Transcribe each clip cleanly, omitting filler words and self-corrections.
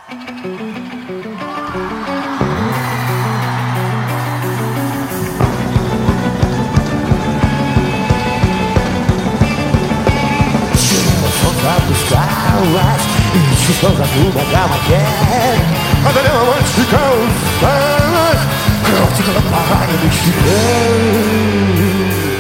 Опускалась, и чувство задумал гамаке. Одолела мальчика усталость, кровь текла по раненой щеке.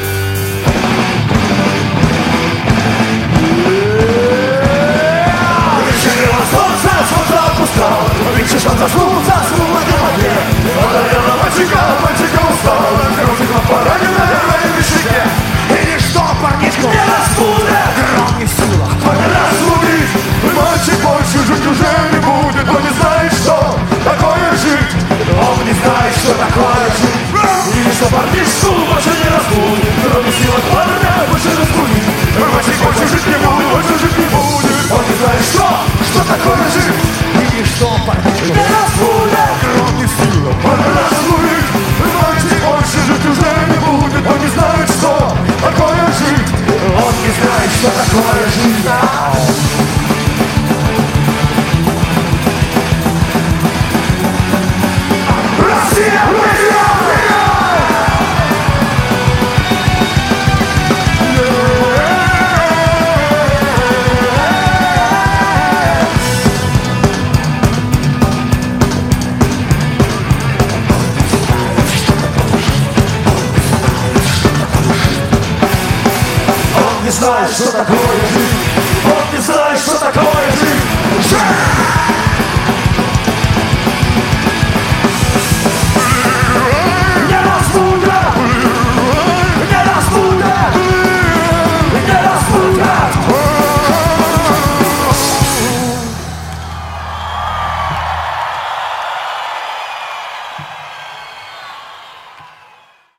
Солнце опускалось, видишь, он заснул на гамаке. Одолела мальчика усталость, кровь текла по раненой щеке. И ничто парнишку не раскудет, гром не в силах разбудить. Мальчик больше жить уже не будет, он не знает, что такое жить. Он не знает, что такое жить. И что парнишку больше не разбудит, гром не в силах парня больше разбудить. Мальчик больше жить не будет, он не знает, что такое жить. И что парнишку не разбудит, гром не в силах парня разбудить. Мальчик больше жить уже не будет, он не знает, что такое жить. Он не знает, что такое жизнь. Россия, Россия! Он не знает, что такое жизнь.